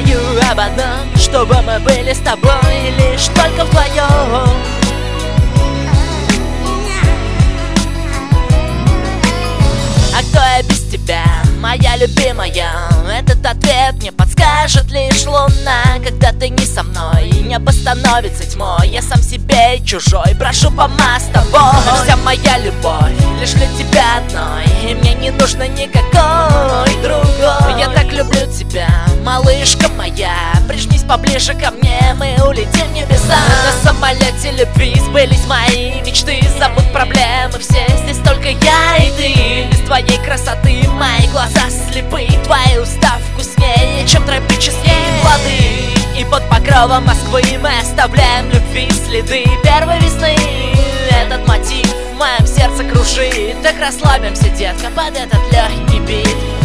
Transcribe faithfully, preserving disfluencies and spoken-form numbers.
мечтаю об одном, чтобы мы были с тобой лишь только вдвоем. А кто я без тебя, моя любимая? Этот ответ мне подскажет лишь луна. Когда ты не со мной, небо становится тьмой. Я сам себе чужой, прошу помаз с тобой. Вся моя любовь лишь для тебя одной, и мне не нужно никакой другой. Я так люблю тебя, малышка моя. Прижмись поближе ко мне, мы улетим в небеса. На самолете любви сбылись мои мечты. Забудь проблемы все, здесь только я и ты. Без твоей красоты мои глаза слепы. Твои уста вкуснее, чем тропические плоды. И под покровом Москвы мы оставляем любви следы первой весны. Этот мотив в моем сердце кружит. Так расслабимся, детка, под этот легкий бит.